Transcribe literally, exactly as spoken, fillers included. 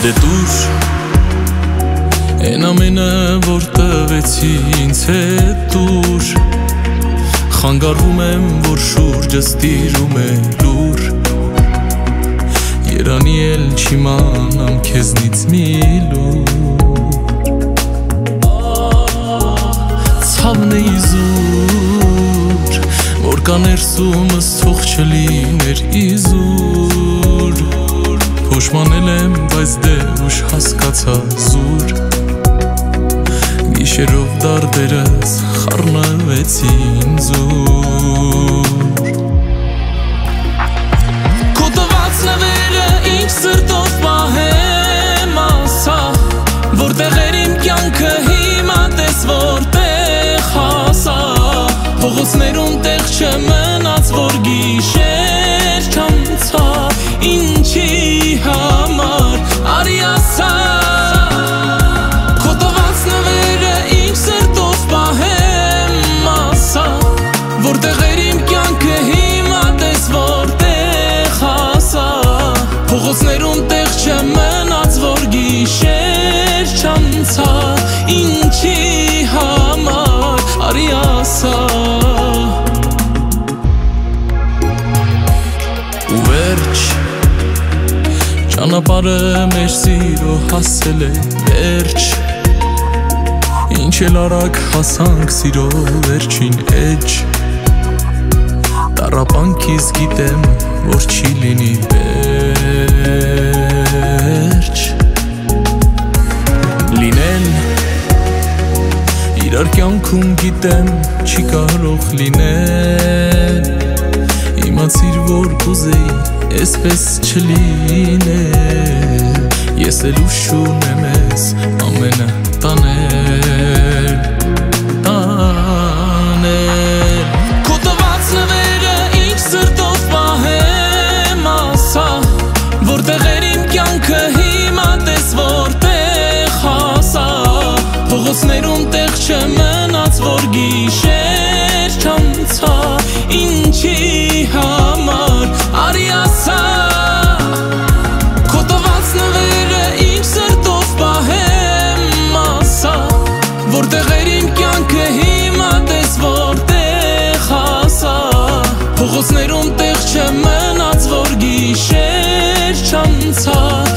Դե դուր Են ամենը որ տվեցի ինձ հետ դուր Խանգարվում եմ որ շուրջս տիրում է լուր Երանի էլ չիմանամ քեզնից մի լուր Ցավն է իզուր Որ կա ներսումս թող չլիներ իզուր Փոշմանել եմ բայց դե ուշ հասկացա զուր Գիշերով դարդերս խառնվեցին զուր Քո տված նվերը ինչ սրտով պահեմ ասա Որտեղ էր իմ կյանքը հիմա տես որտեղ հասա Փողոցներում տեղ չմնաց որ գիշեր չանցա Ինչի համար արի ասա Քո տված նվերը ինչ սրտով պահեմ ասա Որտեղ էր իմ կյանքը հիմա տես որտեղ հասա Փողոցներում տեղ չմնաց որ գիշեր չանցա Ինչի համար արի ասա Ու վերջ Ճանապարհը մեր սիրո հասել է վերջ Ինչ էլ արագ հասանք սիրո վերջին էջ Տառապանքից գիտեմ որ չի լինի վերջ Լինել իրար կյանքում գիտեմ չի կարող լինել Իմացիր որ կուզեի Էսպես չլինել Ես էլ ուշ ունեմ ես ամենը տանել Տանել Քո տված նվերը ինչ սրտով պահեմ ասա Որտեղ էր իմ կյանքը հիմա տես որտեղ հասա Փողոցներում տեղ չմնաց որ գիշեր չանցա Ինչի համար արի ասա Քո տված նվերը ինչ սրտով պահեմ ասա Որտեղ էր իմ կյանքը հիմա տես որտեղ հասա Փողոցներում տեղ չմնաց որ գիշեր չանցա